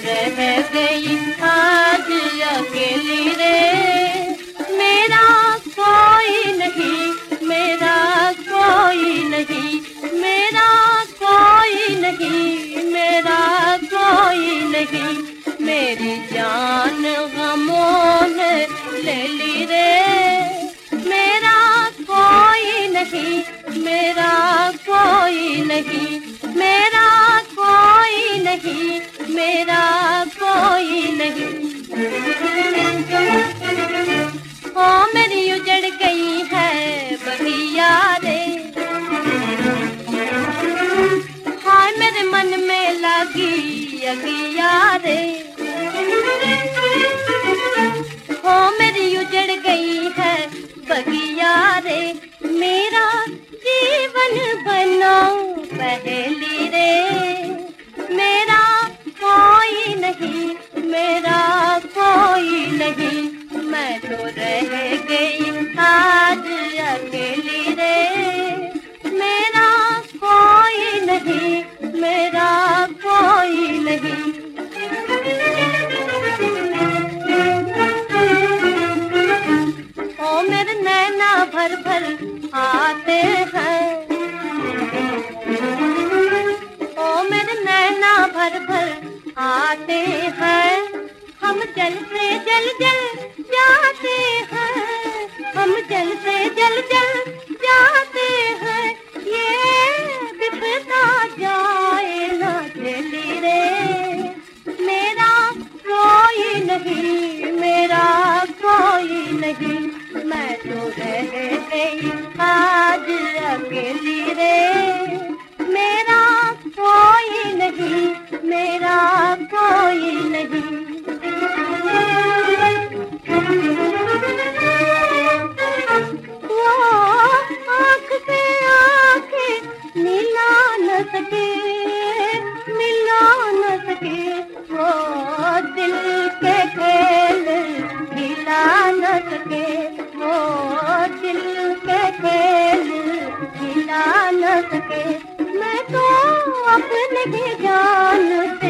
रह गई आज अकेली रे। मेरा कोई नहीं, मेरा कोई नहीं, मेरा कोई नहीं, मेरा कोई नहीं। मेरी जान गमों ने ले ली रे। मेरा कोई नहीं, मेरा कोई नहीं, मेरा कोई नहीं, मेरा कोई नहीं। ओ मेरी उजड़ गई है बगिया रे। हाय मेरे मन में लगी अगिया रे। ओ मेरी उजड़ गई है बगिया रे। मेरा जीवन बनाओ पहेली रे। मेरा कोई नहीं, मेरा कोई नहीं, मैं तो रह गई आज अकेली रे। मेरा कोई नहीं, मेरा कोई नहीं। ओ मेरे नैना भर भर आते हैं। ओ मेरे नैना भर भर आते हैं। हम जल से जल जल जाते हैं। हम जल से जल जल जाते हैं। ये बिपता जाए ना झेली रे। मेरा कोई नहीं, मेरा कोई नहीं, मैं तो रह गई आज अकेली रे। मेरा कोई नहीं, मेरा कोई नहीं। वो आँख से आँखें मिला न सके, मिला न सके। वो दिल के खेल मिला न सके। वो दिल के खेल मिला न सके। मैं तो अपने ही जान